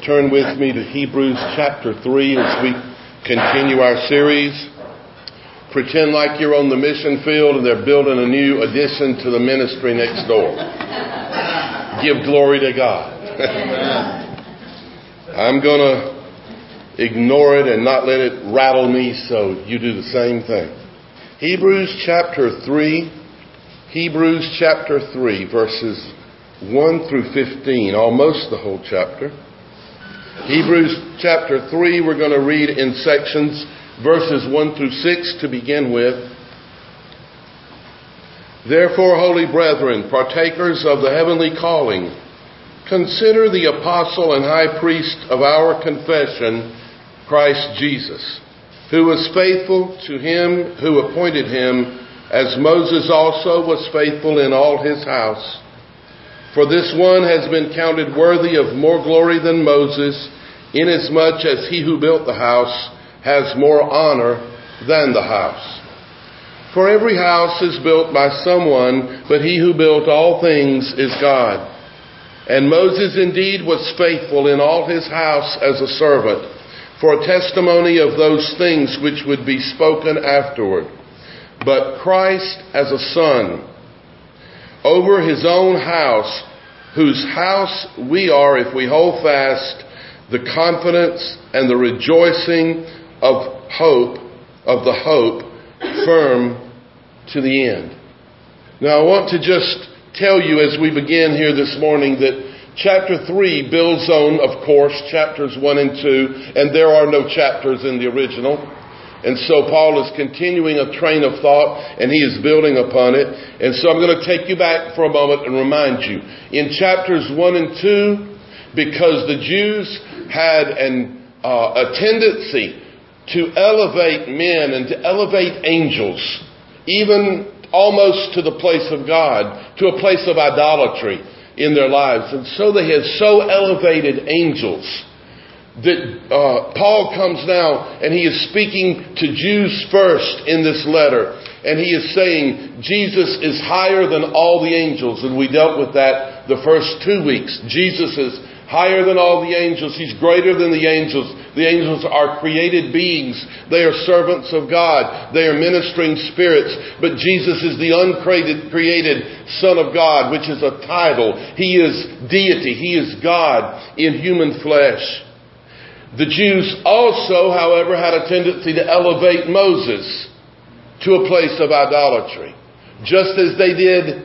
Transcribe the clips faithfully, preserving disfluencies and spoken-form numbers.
turn with me to Hebrews chapter three as we continue our series. Pretend like you're on the mission field and they're building a new addition to the ministry next door. Give glory to God. I'm going to ignore it and not let it rattle me, so you do the same thing. Hebrews chapter three, Hebrews chapter three, verses one through fifteen, almost the whole chapter. Hebrews chapter three, we're going to read in sections, verses one through six to begin with. Therefore, holy brethren, partakers of the heavenly calling, consider the apostle and high priest of our confession, Christ Jesus, who was faithful to him who appointed him, as Moses also was faithful in all his house. For this one has been counted worthy of more glory than Moses, inasmuch as he who built the house has more honor than the house. For every house is built by someone, but he who built all things is God. And Moses indeed was faithful in all his house as a servant, for a testimony of those things which would be spoken afterward. But Christ as a son, over his own house, whose house we are if we hold fast the confidence and the rejoicing of hope, of the hope, firm to the end. Now I want to just tell you as we begin here this morning that chapter three builds on, of course, chapters one and two, and there are no chapters in the original. And so Paul is continuing a train of thought, and he is building upon it. And so I'm going to take you back for a moment and remind you. In chapters one and two, because the Jews had an, uh, a tendency to elevate men and to elevate angels, even almost to the place of God, to a place of idolatry in their lives. And so they had so elevated angels that uh, Paul comes now and he is speaking to Jews first in this letter. And he is saying Jesus is higher than all the angels. And we dealt with that the first two weeks. Jesus is higher than all the angels. He's greater than the angels. The angels are created beings. They are servants of God. They are ministering spirits. But Jesus is the uncreated created Son of God, which is a title. He is deity. He is God in human flesh. The Jews also, however, had a tendency to elevate Moses to a place of idolatry. Just as they did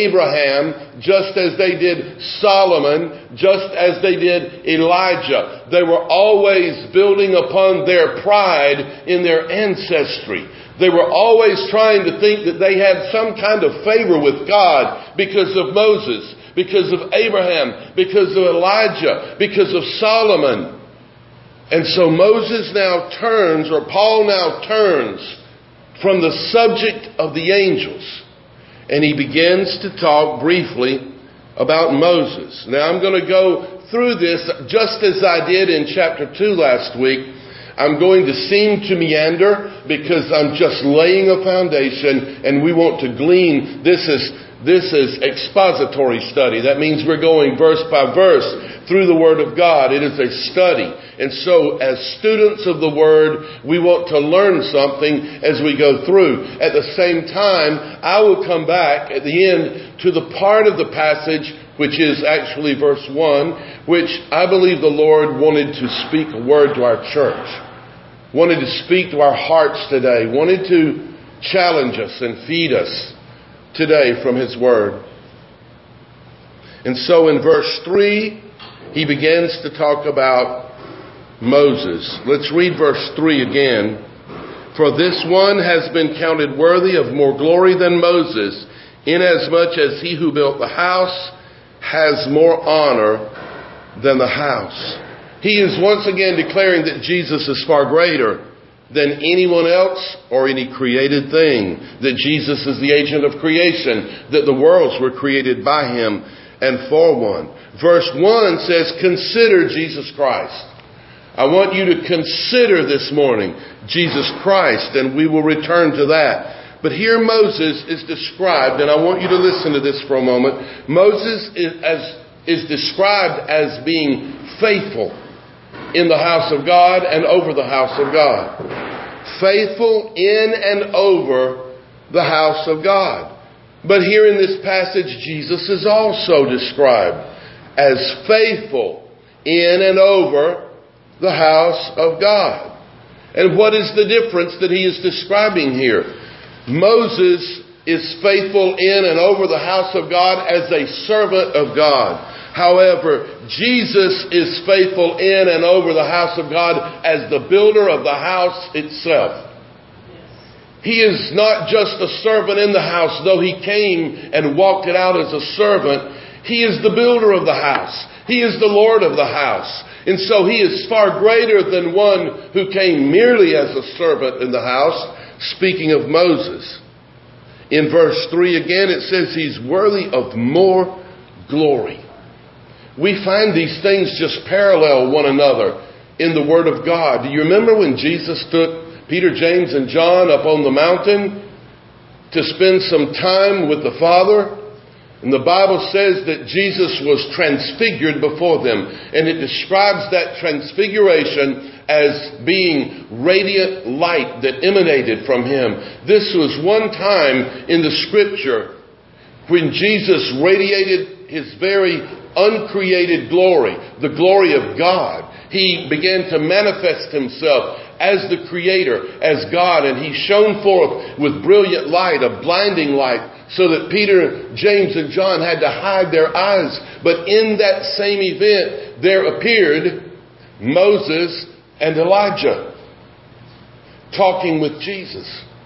Abraham, just as they did Solomon, just as they did Elijah. They were always building upon their pride in their ancestry. They were always trying to think that they had some kind of favor with God because of Moses, because of Abraham, because of Elijah, because of Solomon. And so Moses now turns, or Paul now turns from the subject of the angels, and he begins to talk briefly about Moses. Now I'm going to go through this just as I did in chapter two last week. I'm going to seem to meander because I'm just laying a foundation, and we want to glean. This is This is expository study. That means we're going verse by verse through the Word of God. It is a study. And so as students of the Word, we want to learn something as we go through. At the same time, I will come back at the end to the part of the passage, which is actually verse one, which I believe the Lord wanted to speak a word to our church, wanted to speak to our hearts today, wanted to challenge us and feed us today from His Word. And so in verse three, he begins to talk about Moses. Let's read verse three again. For this one has been counted worthy of more glory than Moses, inasmuch as he who built the house has more honor than the house. He is once again declaring that Jesus is far greater than anyone else or any created thing, that Jesus is the agent of creation, that the worlds were created by him and for one. Verse one says, consider Jesus Christ. I want you to consider this morning Jesus Christ, and we will return to that. But here Moses is described, and I want you to listen to this for a moment. Moses is, as, is described as being faithful in the house of God and over the house of God. Faithful in and over the house of God. But here in this passage, Jesus is also described as faithful in and over the house of God. And what is the difference that he is describing here? Moses is faithful in and over the house of God as a servant of God. However, Jesus is faithful in and over the house of God as the builder of the house itself. He is not just a servant in the house, though he came and walked it out as a servant. He is the builder of the house. He is the Lord of the house. And so he is far greater than one who came merely as a servant in the house, speaking of Moses. In verse three again, it says he's worthy of more glory. We find these things just parallel one another in the Word of God. Do you remember when Jesus took Peter, James, and John up on the mountain to spend some time with the Father? And the Bible says that Jesus was transfigured before them. And it describes that transfiguration as being radiant light that emanated from him. This was one time in the Scripture when Jesus radiated his very uncreated glory, the glory of God. He began to manifest himself as the Creator, as God, and he shone forth with brilliant light, a blinding light, so that Peter, James, and John had to hide their eyes. But in that same event, there appeared Moses and Elijah talking with Jesus.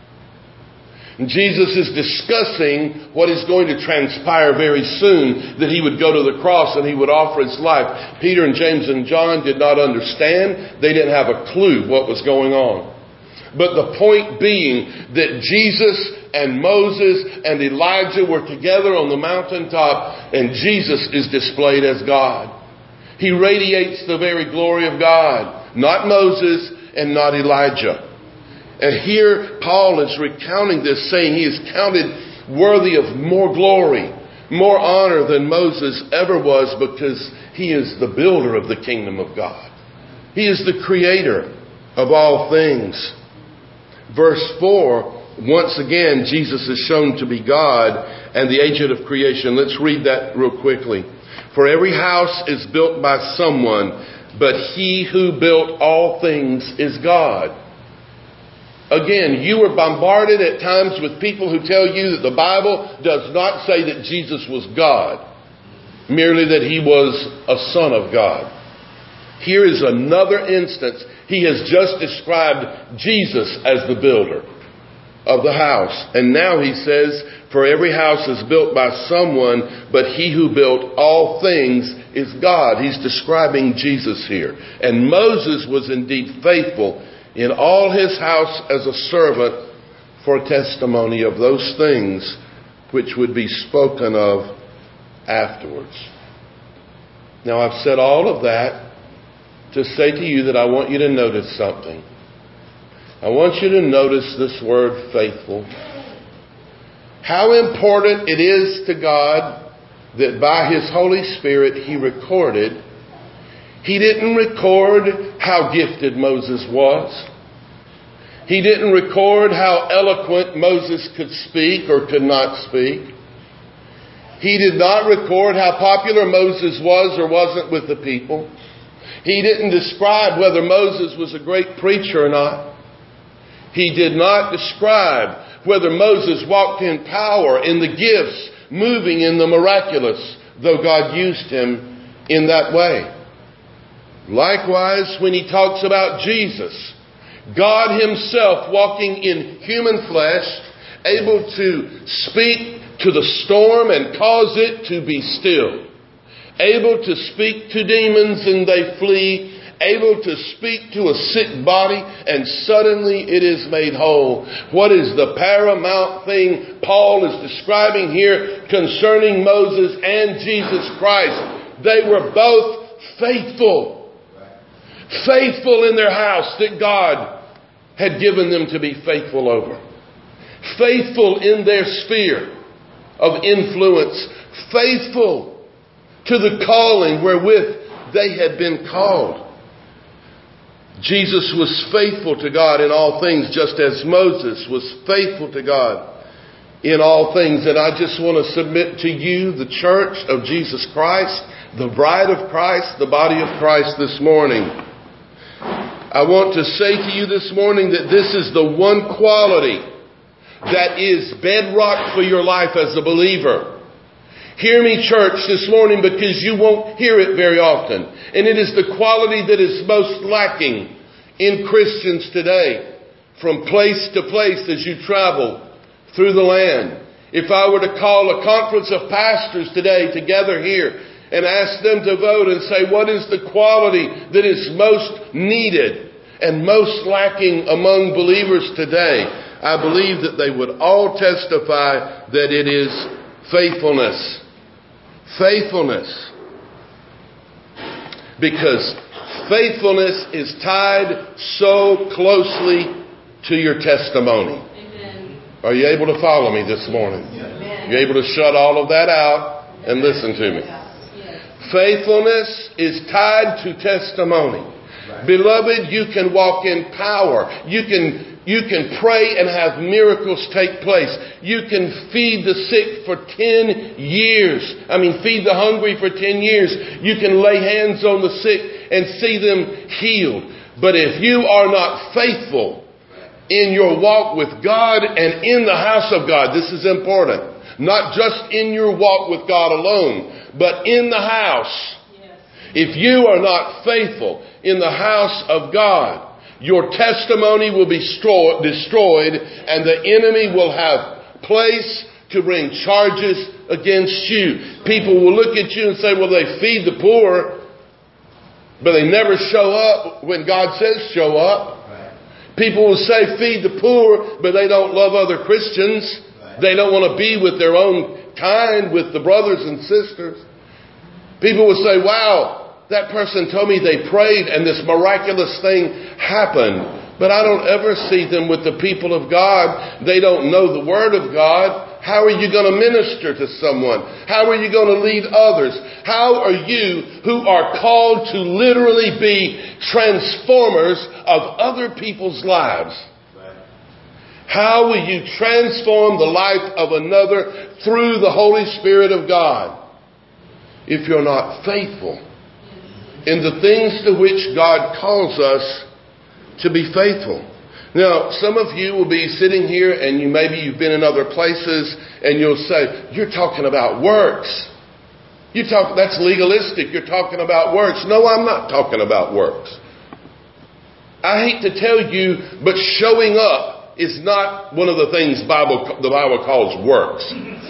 And Jesus is discussing what is going to transpire very soon, that he would go to the cross and he would offer his life. Peter and James and John did not understand. They didn't have a clue what was going on. But the point being that Jesus and Moses and Elijah were together on the mountaintop, and Jesus is displayed as God. He radiates the very glory of God, not Moses and not Elijah. And here Paul is recounting this, saying he is counted worthy of more glory, more honor than Moses ever was, because he is the builder of the kingdom of God. He is the creator of all things. Verse four, once again, Jesus is shown to be God and the agent of creation. Let's read that real quickly. For every house is built by someone, but he who built all things is God. Again, you are bombarded at times with people who tell you that the Bible does not say that Jesus was God, merely that he was a son of God. Here is another instance. He has just described Jesus as the builder of the house. And now he says, for every house is built by someone, but he who built all things is God. He's describing Jesus here. And Moses was indeed faithful in all his house as a servant for testimony of those things which would be spoken of afterwards. Now, I've said all of that to say to you that I want you to notice something. I want you to notice this word faithful. How important it is to God that by His Holy Spirit He recorded. He didn't record how gifted Moses was. He didn't record how eloquent Moses could speak or could not speak. He did not record how popular Moses was or wasn't with the people. He didn't describe whether Moses was a great preacher or not. He did not describe whether Moses walked in power, in the gifts, moving in the miraculous, though God used him in that way. Likewise, when he talks about Jesus, God himself walking in human flesh, able to speak to the storm and cause it to be still, able to speak to demons and they flee, able to speak to a sick body and suddenly it is made whole. What is the paramount thing Paul is describing here concerning Moses and Jesus Christ? They were both faithful. Faithful in their house that God had given them to be faithful over. Faithful in their sphere of influence. Faithful to the calling wherewith they had been called. Jesus was faithful to God in all things, just as Moses was faithful to God in all things. And I just want to submit to you, the church of Jesus Christ, the bride of Christ, the body of Christ this morning. I want to say to you this morning that this is the one quality that is bedrock for your life as a believer. Hear me, church, this morning, because you won't hear it very often. And it is the quality that is most lacking in Christians today, from place to place as you travel through the land. If I were to call a conference of pastors today together here and ask them to vote and say, what is the quality that is most needed and most lacking among believers today, I believe that they would all testify that it is faithfulness. Faithfulness. Because faithfulness is tied so closely to your testimony. Amen. Are you able to follow me this morning? Amen. You're able to shut all of that out and listen to me. Yes. Faithfulness is tied to testimony. Right. Beloved, you can walk in power. You can You can pray and have miracles take place. You can feed the sick for ten years. I mean, feed the hungry for ten years. You can lay hands on the sick and see them healed. But if you are not faithful in your walk with God and in the house of God, this is important. Not just in your walk with God alone, but in the house. If you are not faithful in the house of God, your testimony will be destroyed, and the enemy will have place to bring charges against you. People will look at you and say, well, they feed the poor, but they never show up when God says show up. Right. People will say feed the poor, but they don't love other Christians. Right. They don't want to be with their own kind, with the brothers and sisters. People will say, wow, that person told me they prayed and this miraculous thing happened. But I don't ever see them with the people of God. They don't know the Word of God. How are you going to minister to someone? How are you going to lead others? How are you, who are called to literally be transformers of other people's lives? How will you transform the life of another through the Holy Spirit of God if you're not faithful in the things to which God calls us to be faithful? Now, some of you will be sitting here and you maybe you've been in other places and you'll say, you're talking about works. You talk, that's legalistic. You're talking about works. No, I'm not talking about works. I hate to tell you, but showing up is not one of the things Bible, the Bible calls works.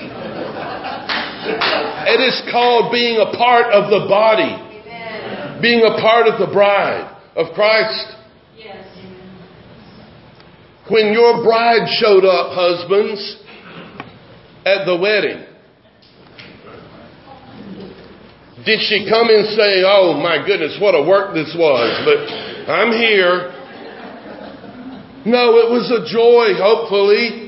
It is called being a part of the body. Being a part of the bride of Christ. Yes. When your bride showed up, husbands, at the wedding, did she come and say, oh my goodness, what a work this was, but I'm here? No, it was a joy, hopefully.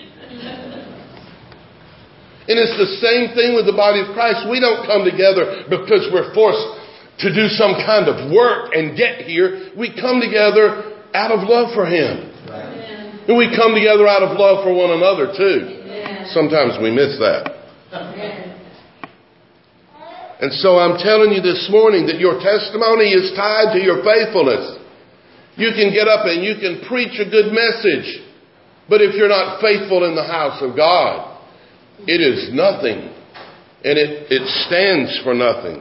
And it's the same thing with the body of Christ. We don't come together because we're forced to do some kind of work and get here. We come together out of love for Him. Right. And we come together out of love for one another too. Amen. Sometimes we miss that. Amen. And so I'm telling you this morning that your testimony is tied to your faithfulness. You can get up and you can preach a good message, but if you're not faithful in the house of God, it is nothing. And it, it stands for nothing.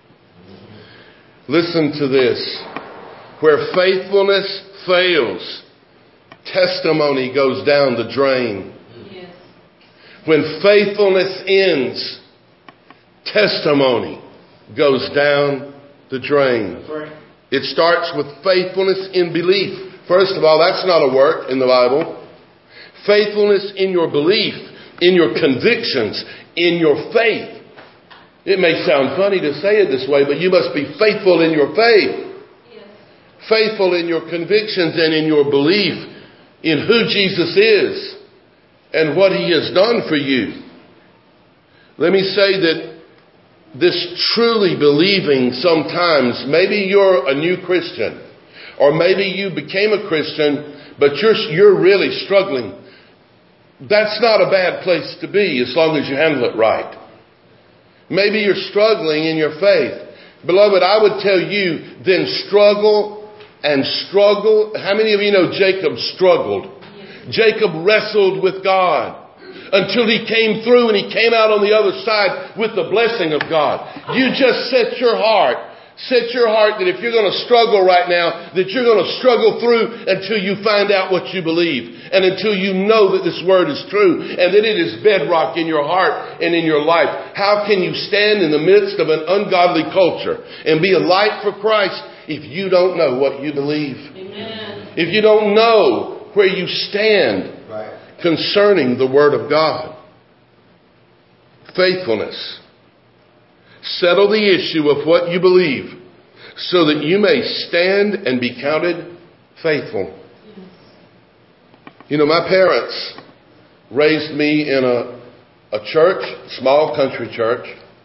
Listen to this. Where faithfulness fails, testimony goes down the drain. Yes. When faithfulness ends, testimony goes down the drain. That's right. It starts with faithfulness in belief. First of all, that's not a work in the Bible. Faithfulness in your belief, in your convictions, in your faith. It may sound funny to say it this way, but you must be faithful in your faith. Yes. Faithful in your convictions and in your belief in who Jesus is and what He has done for you. Let me say that this truly believing sometimes, maybe you're a new Christian, Or maybe you became a Christian, but you're, you're really struggling. That's not a bad place to be as long as you handle it right. Maybe you're struggling in your faith. Beloved, I would tell you, then struggle and struggle. How many of you know Jacob struggled? Yes. Jacob wrestled with God until he came through and he came out on the other side with the blessing of God. You just set your heart. Set your heart that if you're going to struggle right now, that you're going to struggle through until you find out what you believe. And until you know that this word is true and that it is bedrock in your heart and in your life. How can you stand in the midst of an ungodly culture and be a light for Christ if you don't know what you believe? Amen. If you don't know where you stand concerning the word of God. Faithfulness. Settle the issue of what you believe so that you may stand and be counted faithful. Yes. You know, my parents raised me in a, a church, small country church,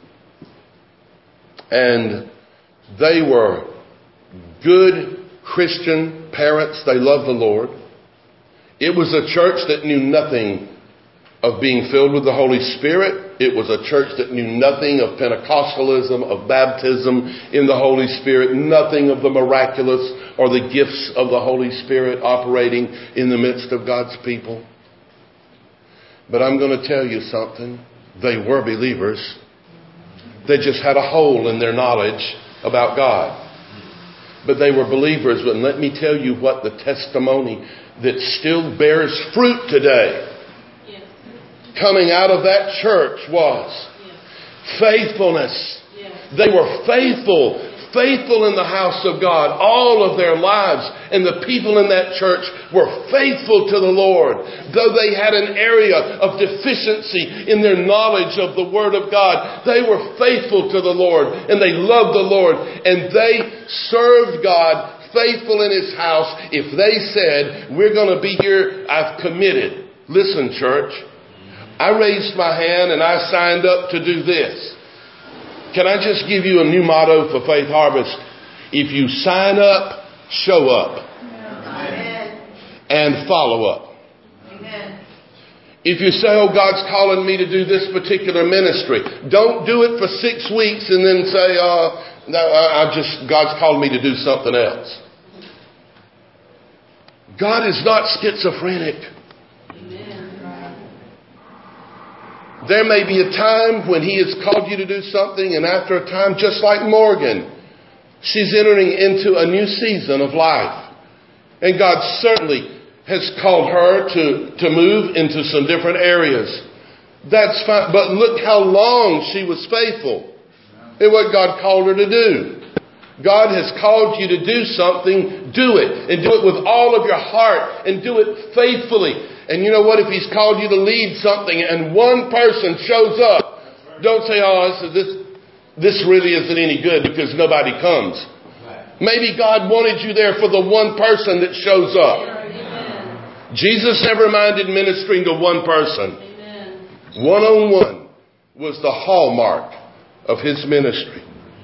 and they were good Christian parents. They loved the Lord. It was a church that knew nothing of being filled with the Holy Spirit. It was a church that knew nothing of Pentecostalism, of baptism in the Holy Spirit, nothing of the miraculous or the gifts of the Holy Spirit operating in the midst of God's people. But I'm going to tell you something. They were believers. They just had a hole in their knowledge about God. But they were believers. And let me tell you what the testimony that still bears fruit today coming out of that church was. Yes. Faithfulness. Yes. They were faithful, faithful in the house of God all of their lives. And the people in that church were faithful to the Lord. Though they had an area of deficiency in their knowledge of the Word of God, they were faithful to the Lord and they loved the Lord and they served God faithful in His house. If they said, we're going to be here, I've committed. Listen, church. I raised my hand and I signed up to do this. Can I just give you a new motto for Faith Harvest? If you sign up, show up. Amen. And follow up. Amen. If you say, oh, God's calling me to do this particular ministry, don't do it for six weeks and then say, uh, no, I just, God's called me to do something else. God is not schizophrenic. There may be a time when He has called you to do something, and after a time, just like Morgan, she's entering into a new season of life. And God certainly has called her to, to move into some different areas. That's fine. But look how long she was faithful in what God called her to do. God has called you to do something, do it. And do it with all of your heart and do it faithfully. And you know what? If He's called you to lead something and one person shows up, don't say, oh, this, this really isn't any good because nobody comes. Maybe God wanted you there for the one person that shows up. Amen. Jesus never minded ministering to one person. Amen. One-on-one was the hallmark of His ministry.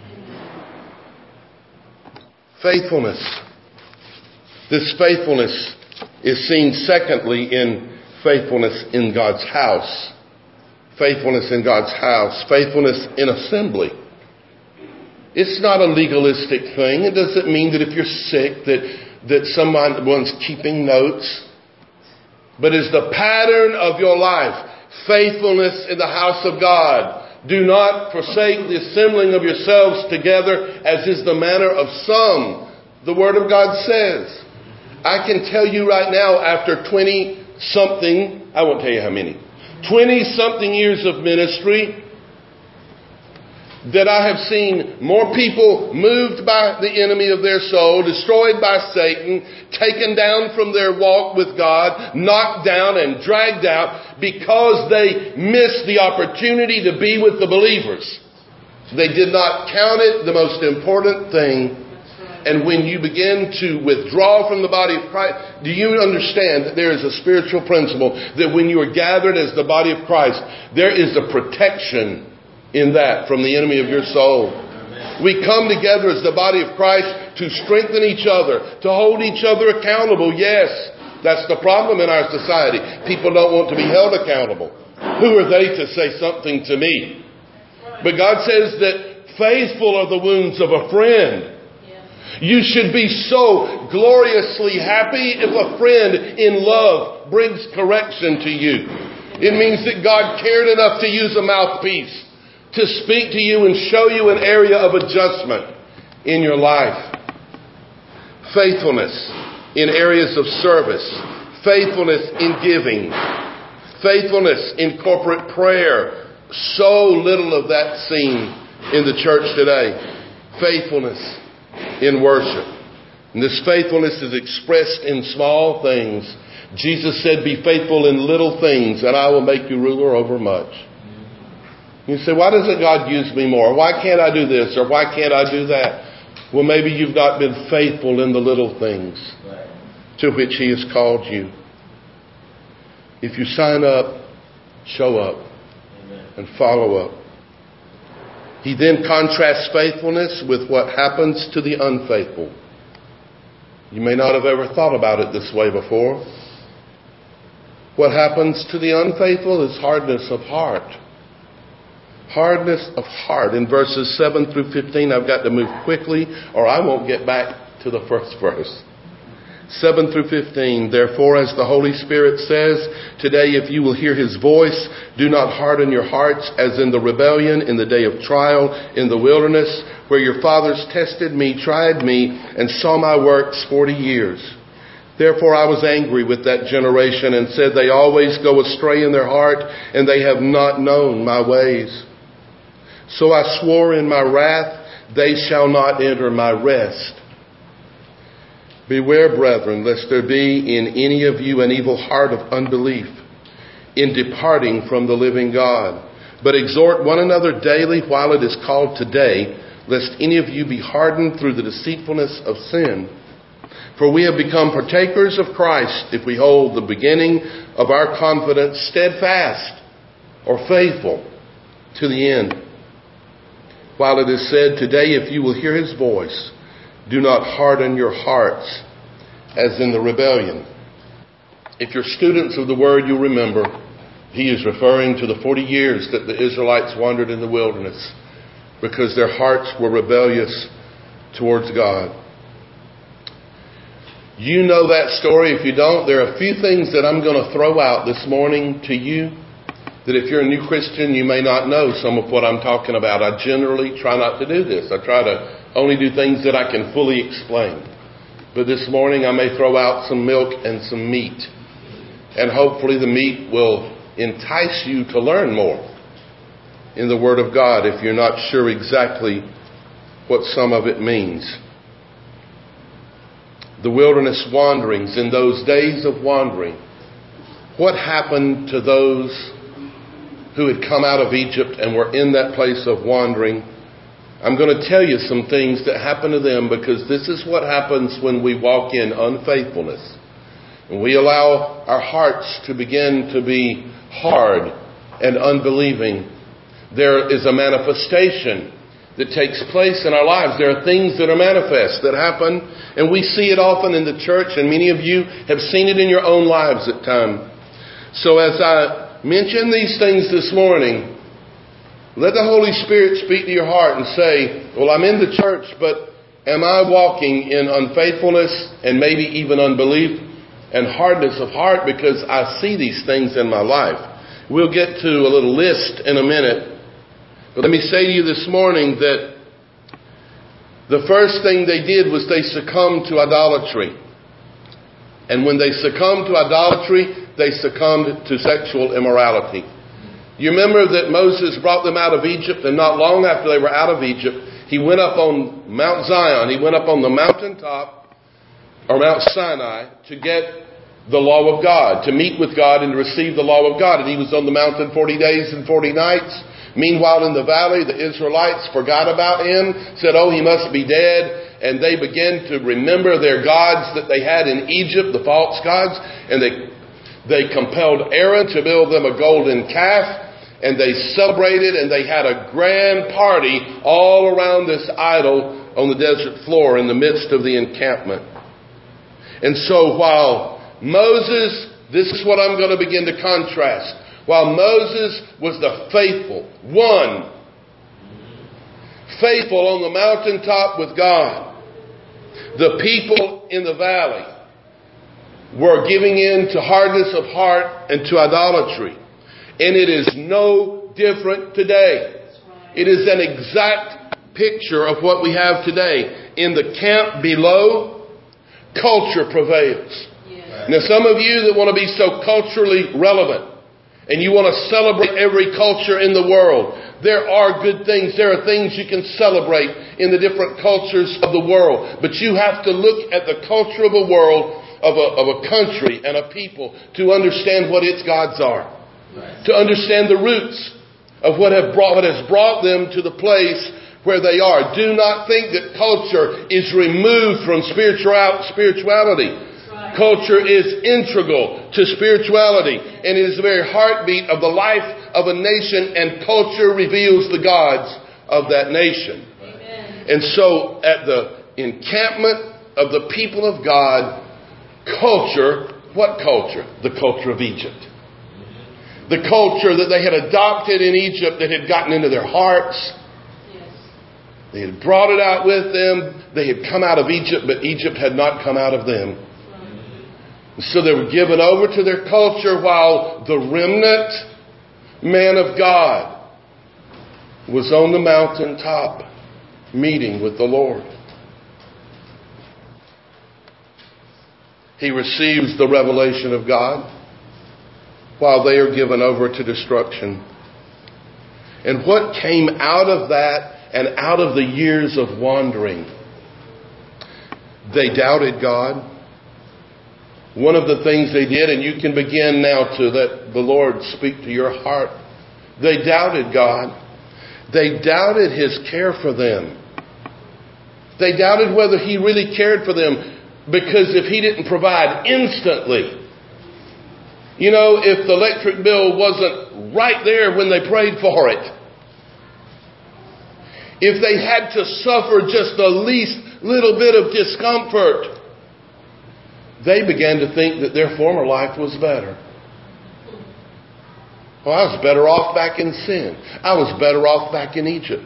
Faithfulness. This faithfulness is seen secondly in faithfulness in God's house. Faithfulness in God's house. Faithfulness in assembly. It's not a legalistic thing. It doesn't mean that if you're sick that, that someone's keeping notes. But it's the pattern of your life. Faithfulness in the house of God. Do not forsake the assembling of yourselves together, as is the manner of some. The Word of God says. I can tell you right now, after twenty-something, I won't tell you how many, twenty-something years of ministry, that I have seen more people moved by the enemy of their soul, destroyed by Satan, taken down from their walk with God, knocked down and dragged out because they missed the opportunity to be with the believers. They did not count it the most important thing. And when you begin to withdraw from the body of Christ, do you understand that there is a spiritual principle that when you are gathered as the body of Christ, there is a protection in that from the enemy of your soul. We come together as the body of Christ to strengthen each other, to hold each other accountable. Yes, that's the problem in our society. People don't want to be held accountable. Who are they to say something to me? But God says that faithful are the wounds of a friend. You should be so gloriously happy if a friend in love brings correction to you. It means that God cared enough to use a mouthpiece to speak to you and show you an area of adjustment in your life. Faithfulness in areas of service. Faithfulness in giving. Faithfulness in corporate prayer. So little of that seen in the church today. Faithfulness in worship. And this faithfulness is expressed in small things. Jesus said, be faithful in little things and I will make you ruler over much. You say, why doesn't God use me more? Why can't I do this? Or why can't I do that? Well, maybe you've not been faithful in the little things to which He has called you. If you sign up, show up and follow up. He then contrasts faithfulness with what happens to the unfaithful. You may not have ever thought about it this way before. What happens to the unfaithful is hardness of heart. Hardness of heart. In verses seven through fifteen, I've got to move quickly or I won't get back to the first verse. seven through fifteen. Therefore, as the Holy Spirit says, today if you will hear His voice, do not harden your hearts as in the rebellion in the day of trial in the wilderness, where your fathers tested me, tried me, and saw my works forty years. Therefore I was angry with that generation and said, they always go astray in their heart, and they have not known my ways. So I swore in my wrath, they shall not enter my rest. Beware, brethren, lest there be in any of you an evil heart of unbelief in departing from the living God. But exhort one another daily while it is called today, lest any of you be hardened through the deceitfulness of sin. For we have become partakers of Christ if we hold the beginning of our confidence steadfast or faithful to the end. While it is said, today if you will hear His voice, do not harden your hearts as in the rebellion. If you're students of the Word, you'll remember He is referring to the forty years that the Israelites wandered in the wilderness because their hearts were rebellious towards God. You know that story. If you don't, there are a few things that I'm going to throw out this morning to you that if you're a new Christian, you may not know some of what I'm talking about. I generally try not to do this. I try to only do things that I can fully explain. But this morning I may throw out some milk and some meat. And hopefully the meat will entice you to learn more in the Word of God if you're not sure exactly what some of it means. The wilderness wanderings, in those days of wandering, what happened to those who had come out of Egypt and were in that place of wandering? I'm going to tell you some things that happened to them, because this is what happens when we walk in unfaithfulness. And we allow our hearts to begin to be hard and unbelieving. There is a manifestation that takes place in our lives. There are things that are manifest, that happen, and we see it often in the church, and many of you have seen it in your own lives at times. So as I mention these things this morning, let the Holy Spirit speak to your heart and say, well, I'm in the church, but am I walking in unfaithfulness and maybe even unbelief and hardness of heart because I see these things in my life? We'll get to a little list in a minute. But let me say to you this morning that the first thing they did was they succumbed to idolatry. And when they succumbed to idolatry, they succumbed to sexual immorality. You remember that Moses brought them out of Egypt, and not long after they were out of Egypt, he went up on Mount Zion. He went up on the mountaintop, or Mount Sinai, to get the law of God, to meet with God and to receive the law of God. And he was on the mountain forty days and forty nights. Meanwhile, in the valley, the Israelites forgot about him, said, oh, he must be dead. And they began to remember their gods that they had in Egypt, the false gods. And they, they compelled Aaron to build them a golden calf. and they celebrated, and they had a grand party all around this idol on the desert floor in the midst of the encampment. And so while Moses, this is what I'm going to begin to contrast. While Moses was the faithful one, faithful on the mountaintop with God, the people in the valley were giving in to hardness of heart and to idolatry. And it is no different today. It is an exact picture of what we have today. In the camp below, culture prevails. Yes. Now, some of you that want to be so culturally relevant, and you want to celebrate every culture in the world, there are good things. There are things you can celebrate in the different cultures of the world. But you have to look at the culture of a world, of a, of a country and a people, to understand what its gods are. Right. To understand the roots of what have brought what has brought them to the place where they are. Do not think that culture is removed from spiritual spirituality. Right. Culture is integral to spirituality, and it is the very heartbeat of the life of a nation, and culture reveals the gods of that nation. Amen. And so at the encampment of the people of God, culture, what culture? The culture of Egypt. The culture that they had adopted in Egypt, that had gotten into their hearts. Yes. They had brought it out with them. They had come out of Egypt, but Egypt had not come out of them. Right. So they were given over to their culture, while the remnant man of God was on the mountaintop meeting with the Lord. He receives the revelation of God while they are given over to destruction. And what came out of that and out of the years of wandering? They doubted God. One of the things they did, and you can begin now to let the Lord speak to your heart. They doubted God. They doubted His care for them. They doubted whether He really cared for them, because if He didn't provide instantly, you know, if the electric bill wasn't right there when they prayed for it, if they had to suffer just the least little bit of discomfort, they began to think that their former life was better. Well, I was better off back in sin. I was better off back in Egypt.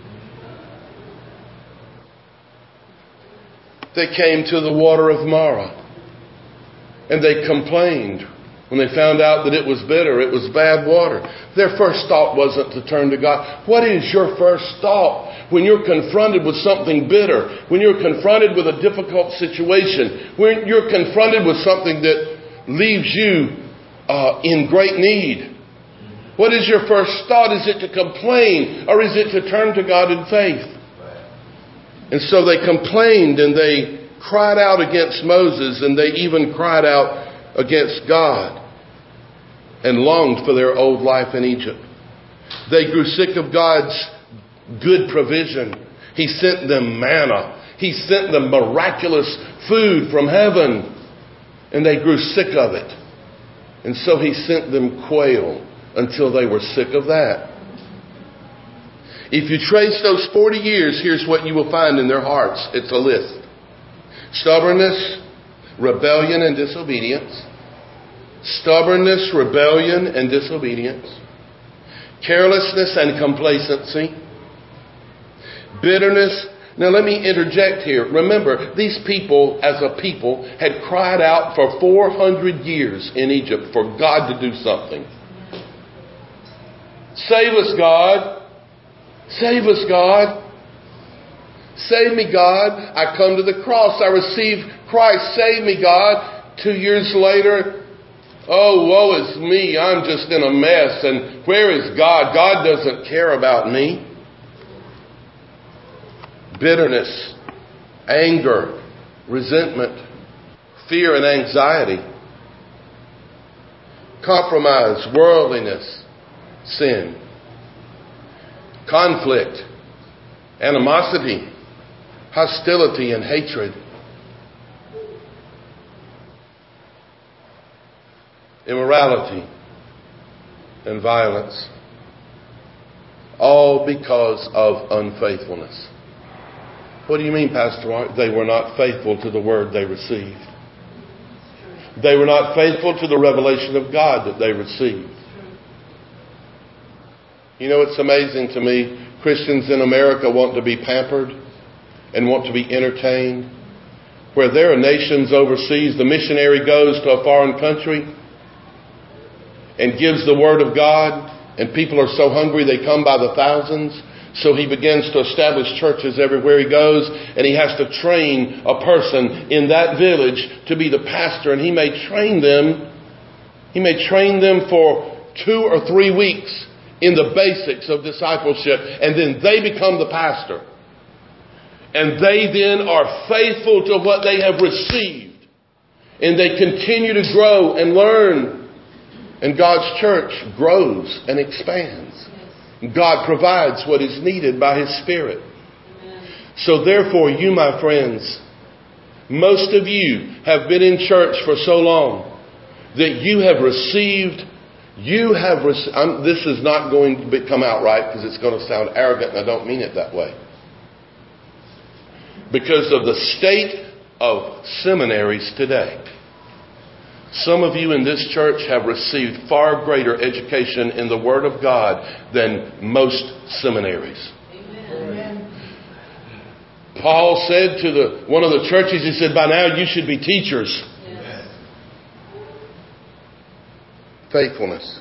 They came to the water of Marah, and they complained when they found out that it was bitter, it was bad water. Their first thought wasn't to turn to God. What is your first thought when you're confronted with something bitter, when you're confronted with a difficult situation, when you're confronted with something that leaves you uh, in great need? What is your first thought? Is it to complain, or is it to turn to God in faith? And so they complained, and they cried out against Moses, and they even cried out against God, and longed for their old life in Egypt. They grew sick of God's good provision. He sent them manna. He sent them miraculous food from heaven, and they grew sick of it. And so He sent them quail until they were sick of that. If you trace those forty years, here's what you will find in their hearts. It's a list. Stubbornness, rebellion, and disobedience. Stubbornness, rebellion, and disobedience. Carelessness and complacency. Bitterness. Now let me interject here. Remember, these people as a people had cried out for four hundred years in Egypt for God to do something. Save us, God. Save us, God. Save me, God. I come to the cross. I receive Christ. Save me, God. Two years later, oh, woe is me. I'm just in a mess. And where is God? God doesn't care about me. Bitterness, anger, resentment, fear and anxiety, compromise, worldliness, sin, conflict, animosity, hostility, and hatred. Immorality and violence. all because of unfaithfulness. What do you mean, Pastor Art? They were not faithful to the word they received. They were not faithful to the revelation of God that they received. You know, it's amazing to me. Christians in America want to be pampered and want to be entertained. Where there are nations overseas, the missionary goes to a foreign country and gives the word of God, and people are so hungry they come by the thousands. So he begins to establish churches everywhere he goes, and he has to train a person in that village to be the pastor, and he may train them, he may train them for two or three weeks in the basics of discipleship, and then they become the pastor. And they then are faithful to what they have received. And they continue to grow and learn. And God's church grows and expands. God provides what is needed by His Spirit. So therefore, you, my friends, most of you have been in church for so long that you have received, you have received, I'm, this is not going to be, come out right because it's going to sound arrogant, and I don't mean it that way. Because of the state of seminaries today. Some of you in this church have received far greater education in the Word of God than most seminaries. Amen. Paul said to the one of the churches, he said, by now you should be teachers. Yes. Faithfulness.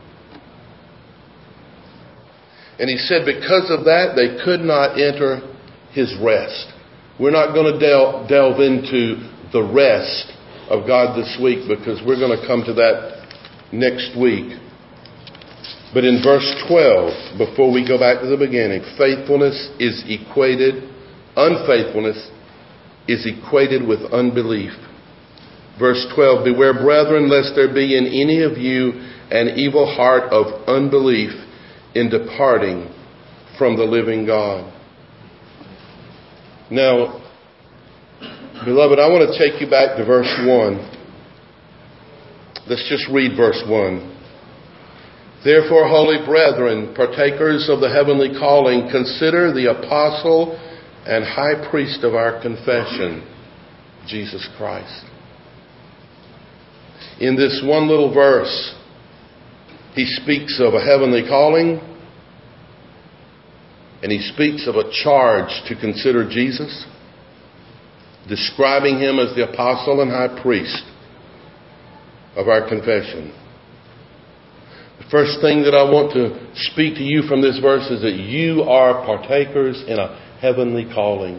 And he said because of that, they could not enter His rest. We're not going to delve, delve into the rest of God this week because we're going to come to that next week. But in verse twelve, before we go back to the beginning, faithfulness is equated, unfaithfulness is equated with unbelief. Verse twelve, beware, brethren, lest there be in any of you an evil heart of unbelief in departing from the living God. Now, beloved, I want to take you back to verse one. Let's just read verse one. Therefore, holy brethren, partakers of the heavenly calling, consider the apostle and high priest of our confession, Jesus Christ. In this one little verse, he speaks of a heavenly calling, and he speaks of a charge to consider Jesus, describing him as the apostle and high priest of our confession. The first thing that I want to speak to you from this verse is that you are partakers in a heavenly calling.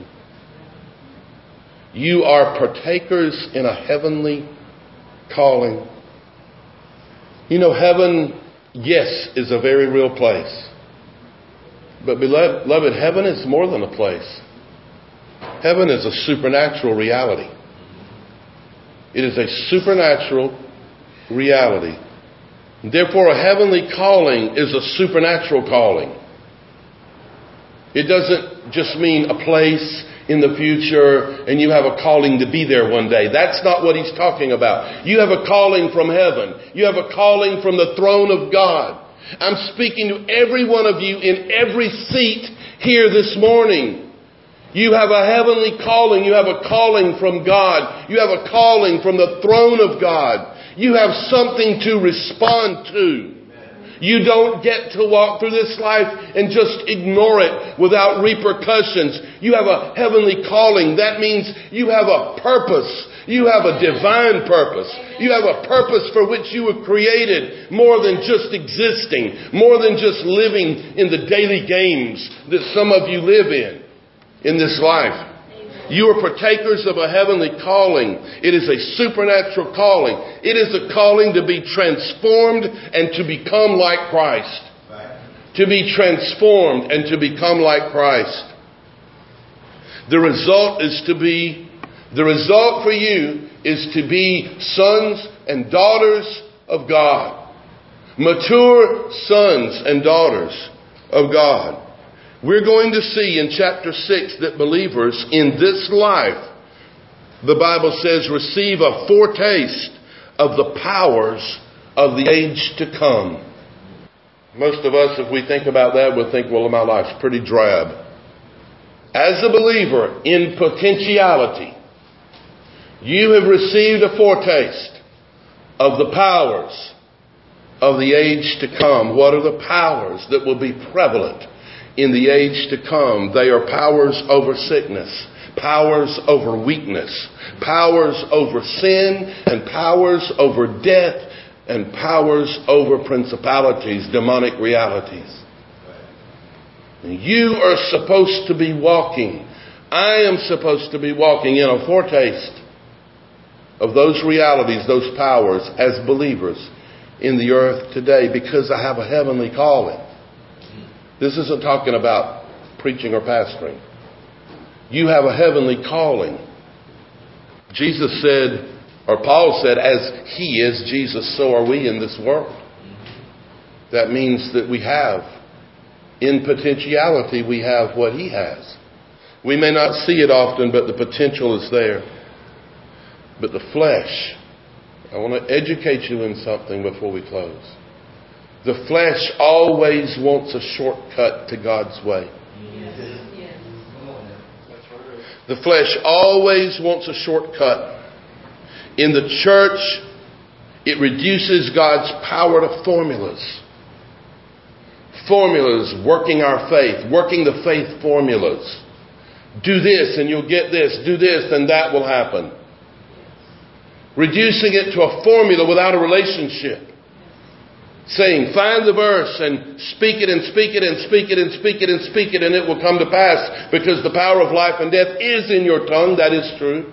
You are partakers in a heavenly calling. You know, heaven, yes, is a very real place. But beloved, heaven is more than a place. Heaven is a supernatural reality. It is a supernatural reality. Therefore, a heavenly calling is a supernatural calling. It doesn't just mean a place in the future and you have a calling to be there one day. That's not what he's talking about. You have a calling from heaven. You have a calling from the throne of God. I'm speaking to every one of you in every seat here this morning. You have a heavenly calling. You have a calling from God. You have a calling from the throne of God. You have something to respond to. You don't get to walk through this life and just ignore it without repercussions. You have a heavenly calling. That means you have a purpose. You have a divine purpose. You have a purpose for which you were created, more than just existing, more than just living in the daily games that some of you live in, in this life. You are partakers of a heavenly calling. It is a supernatural calling. It is a calling to be transformed and to become like Christ. To be transformed and to become like Christ. The result is to be, the result for you is to be sons and daughters of God. Mature sons and daughters of God. We're going to see in chapter six that believers in this life, the Bible says, receive a foretaste of the powers of the age to come. Most of us, if we think about that, would think, well, my life's pretty drab. As a believer in potentiality, you have received a foretaste of the powers of the age to come. What are the powers that will be prevalent in the age to come? They are powers over sickness, powers over weakness, powers over sin, and powers over death, and powers over principalities, demonic realities. You are supposed to be walking, I am supposed to be walking in a foretaste of those realities, those powers as believers in the earth today, because I have a heavenly calling. This isn't talking about preaching or pastoring. You have a heavenly calling. Jesus said, or Paul said, as he is Jesus, so are we in this world. That means that we have, in potentiality, we have what he has. We may not see it often, but the potential is there. But the flesh, I want to educate you in something before we close. The flesh always wants a shortcut to God's way. The flesh always wants a shortcut. In the church, it reduces God's power to formulas. Formulas, working our faith, working the faith formulas. Do this and you'll get this. Do this and that will happen. Reducing it to a formula without a relationship. Saying, find the verse and speak it and speak it and speak it and speak it and speak it and it will come to pass, because the power of life and death is in your tongue. That is true.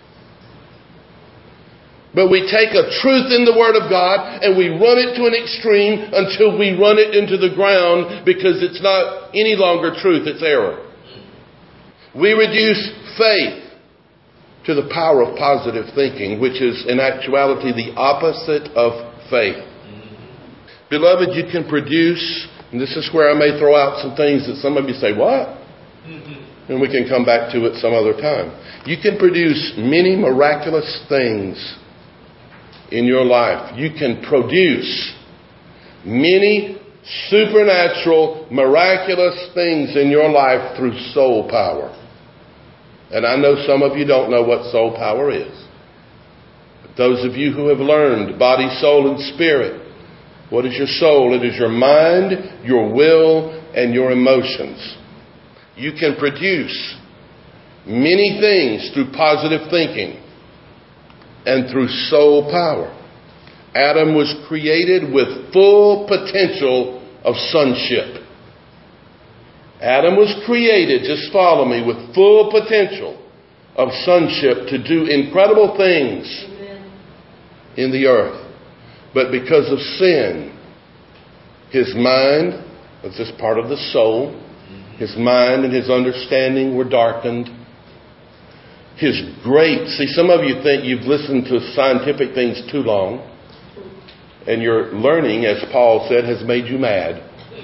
But we take a truth in the Word of God and we run it to an extreme until we run it into the ground, because it's not any longer truth, it's error. We reduce faith to the power of positive thinking, which is in actuality the opposite of faith. Beloved, you can produce, and this is where I may throw out some things that some of you say, what? And we can come back to it some other time. You can produce many miraculous things in your life. You can produce many supernatural, miraculous things in your life through soul power. And I know some of you don't know what soul power is. But those of you who have learned body, soul, and spirit, what is your soul? It is your mind, your will, and your emotions. You can produce many things through positive thinking and through soul power. Adam was created with full potential of sonship. Adam was created, just follow me, with full potential of sonship to do incredible things in the earth. But because of sin, his mind, that's just part of the soul, his mind and his understanding were darkened. His great, see, some of you think you've listened to scientific things too long, and your learning, as Paul said, has made you mad.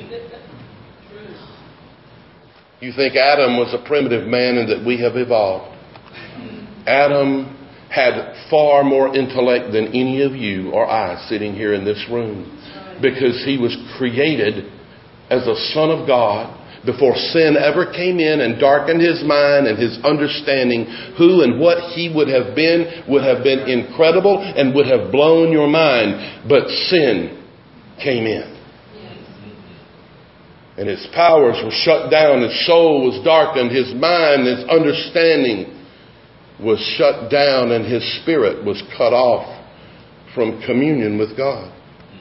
You think Adam was a primitive man and that we have evolved. Adam had far more intellect than any of you or I sitting here in this room, because he was created as a son of God before sin ever came in and darkened his mind and his understanding. Who and what he would have been would have been incredible and would have blown your mind. But sin came in. And his powers were shut down. His soul was darkened. His mind, his understanding was shut down, and his spirit was cut off from communion with God.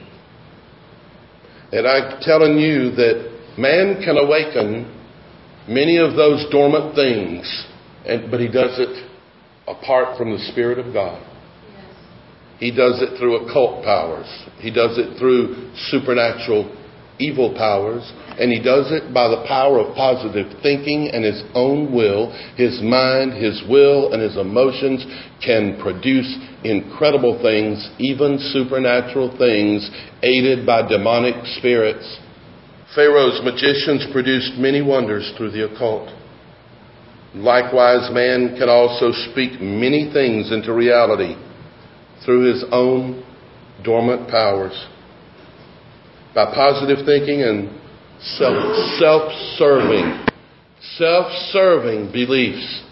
And I'm telling you that man can awaken many of those dormant things, and, but he does it apart from the Spirit of God. Yes. He does it through occult powers. He does it through supernatural evil powers, and he does it by the power of positive thinking and his own will. His mind, his will, and his emotions can produce incredible things, even supernatural things, aided by demonic spirits. Pharaoh's magicians produced many wonders through the occult. Likewise, man can also speak many things into reality through his own dormant powers. by positive thinking and self, self-serving, self-serving beliefs.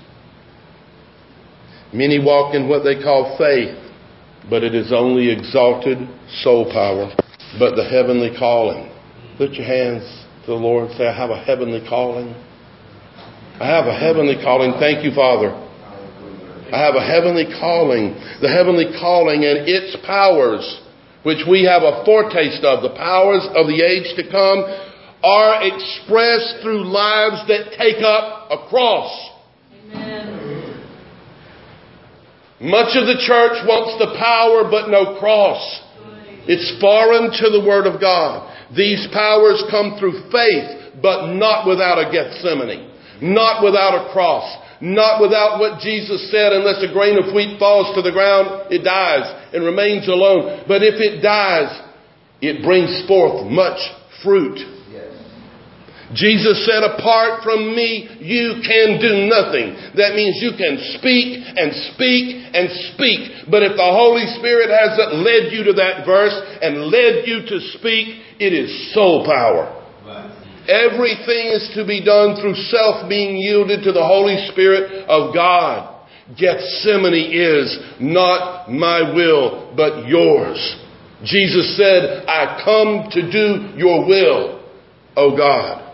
Many walk in what they call faith, but it is only exalted soul power, but the heavenly calling. Lift your hands to the Lord and say, I have a heavenly calling. I have a heavenly calling. Thank you, Father. I have a heavenly calling. The heavenly calling and its powers, which we have a foretaste of, the powers of the age to come, are expressed through lives that take up a cross. Amen. Much of the church wants the power but no cross. It's foreign to the Word of God. These powers come through faith, but not without a Gethsemane. Not without a cross. Not without what Jesus said, unless a grain of wheat falls to the ground, it dies and remains alone. But if it dies, it brings forth much fruit. Yes. Jesus said, apart from me, you can do nothing. That means you can speak and speak and speak. But if the Holy Spirit hasn't led you to that verse and led you to speak, it is soul power. Everything is to be done through self being yielded to the Holy Spirit of God. Gethsemane is not my will, but yours. Jesus said, I come to do your will, O God.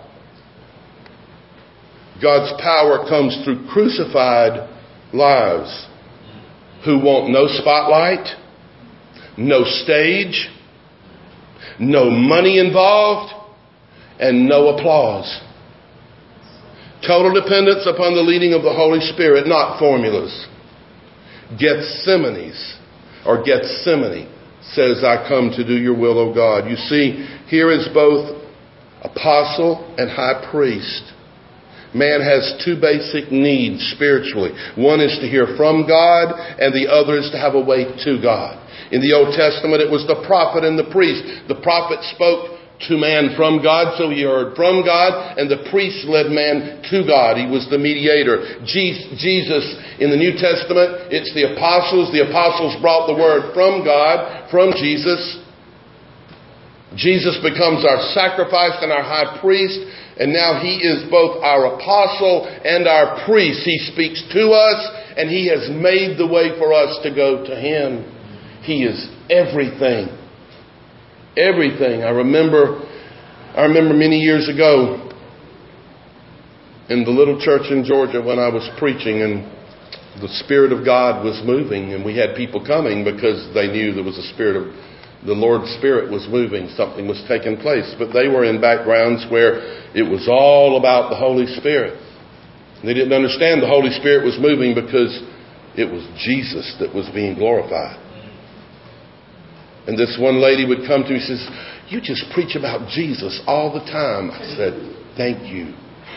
God's power comes through crucified lives who want no spotlight, no stage, no money involved, and no applause. Total dependence upon the leading of the Holy Spirit, not formulas. Gethsemane's or Gethsemane says, I come to do your will, O God. You see, here is both apostle and high priest. Man has two basic needs spiritually. One is to hear from God, and the other is to have a way to God. In the Old Testament, it was the prophet and the priest. The prophet spoke to man from God, so he heard from God, and the priest led man to God. He was the mediator. Jesus, in the New Testament, it's the apostles. The apostles brought the word from God, from Jesus. Jesus becomes our sacrifice and our high priest, and now he is both our apostle and our priest. He speaks to us, and he has made the way for us to go to him. He is everything. Everything. I remember, I remember many years ago in the little church in Georgia when I was preaching, and the Spirit of God was moving, and we had people coming because they knew there was a Spirit of the Lord's Spirit was moving. Something was taking place. But they were in backgrounds where it was all about the Holy Spirit. They didn't understand the Holy Spirit was moving because it was Jesus that was being glorified. And this one lady would come to me and says, you just preach about Jesus all the time. I said, thank you.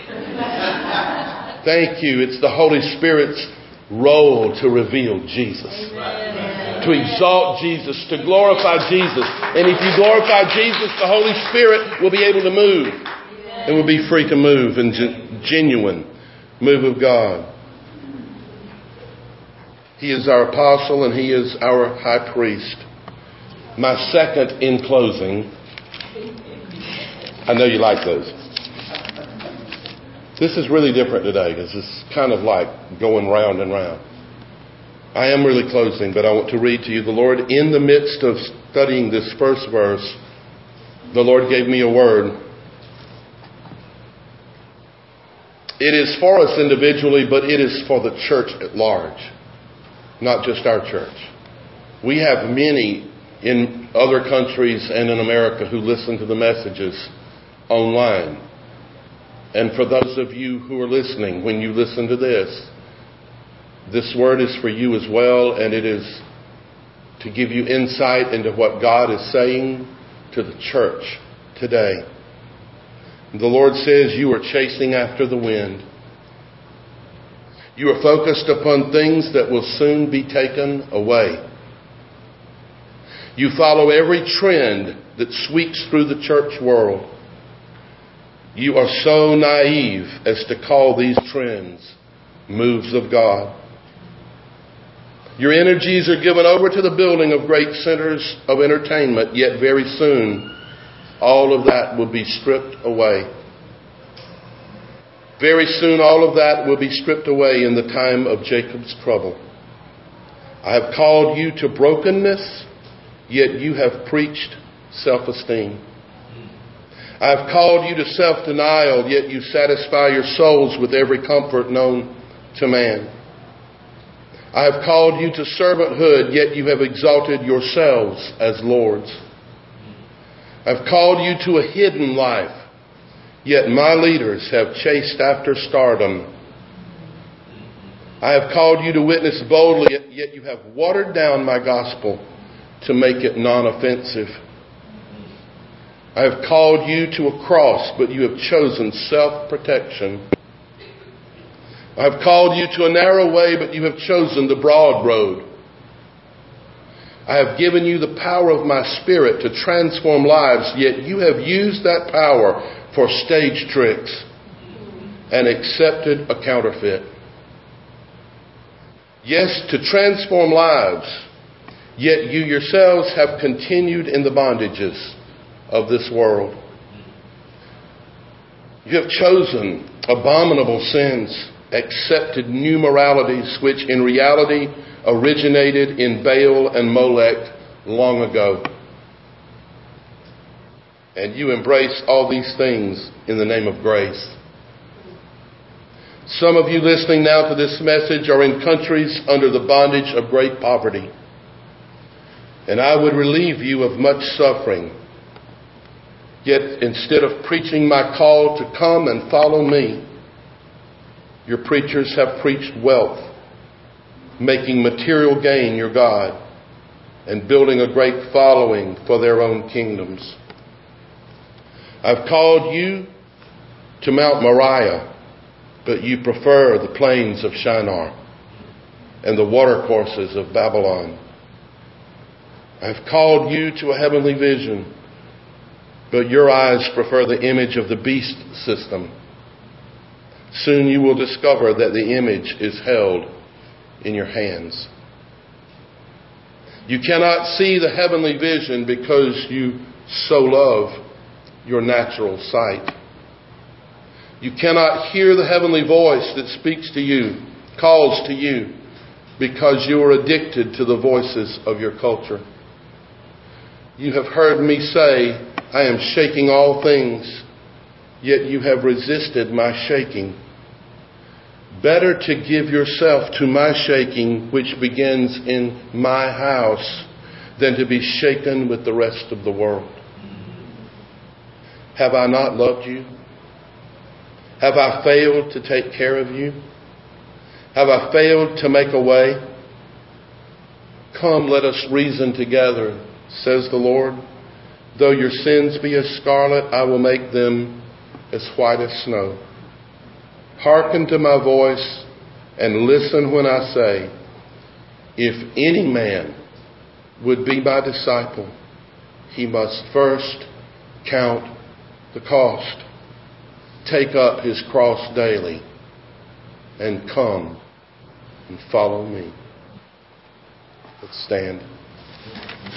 Thank you. It's the Holy Spirit's role to reveal Jesus. Amen. To exalt Jesus, to glorify Jesus. And if you glorify Jesus, the Holy Spirit will be able to move. And will be free to move in gen- genuine move of God. He is our apostle and he is our high priest. My second in closing. I know you like those. This is really different today because it's kind of like going round and round. I am really closing, but I want to read to you the Lord. In the midst of studying this first verse, the Lord gave me a word. It is for us individually, but it is for the church at large, not just our church. We have many in other countries and in America who listen to the messages online. And for those of you who are listening, when you listen to this, this word is for you as well, and it is to give you insight into what God is saying to the church today. The Lord says you are chasing after the wind. You are focused upon things that will soon be taken away. You follow every trend that sweeps through the church world. You are so naive as to call these trends moves of God. Your energies are given over to the building of great centers of entertainment, yet very soon all of that will be stripped away. Very soon all of that will be stripped away in the time of Jacob's trouble. I have called you to brokenness, yet you have preached self-esteem. I have called you to self-denial, yet you satisfy your souls with every comfort known to man. I have called you to servanthood, yet you have exalted yourselves as lords. I have called you to a hidden life, yet my leaders have chased after stardom. I have called you to witness boldly, yet you have watered down my gospel to make it non-offensive. I have called you to a cross, but you have chosen self-protection. I have called you to a narrow way, but you have chosen the broad road. I have given you the power of my Spirit to transform lives, yet you have used that power for stage tricks and accepted a counterfeit. Yes, to transform lives, yet you yourselves have continued in the bondages of this world. You have chosen abominable sins, accepted new moralities which in reality originated in Baal and Molech long ago. And you embrace all these things in the name of grace. Some of you listening now to this message are in countries under the bondage of great poverty. And I would relieve you of much suffering. Yet instead of preaching my call to come and follow me, your preachers have preached wealth, making material gain your God, and building a great following for their own kingdoms. I've called you to Mount Moriah, but you prefer the plains of Shinar and the watercourses of Babylon. I've called you to a heavenly vision, but your eyes prefer the image of the beast system. Soon you will discover that the image is held in your hands. You cannot see the heavenly vision because you so love your natural sight. You cannot hear the heavenly voice that speaks to you, calls to you, because you are addicted to the voices of your culture. You have heard me say, I am shaking all things, yet you have resisted my shaking. Better to give yourself to my shaking, which begins in my house, than to be shaken with the rest of the world. Have I not loved you? Have I failed to take care of you? Have I failed to make a way? Come, let us reason together, says the Lord. Though your sins be as scarlet, I will make them as white as snow. Hearken to my voice and listen when I say, if any man would be my disciple, he must first count the cost, take up his cross daily, and come and follow me. Let's stand.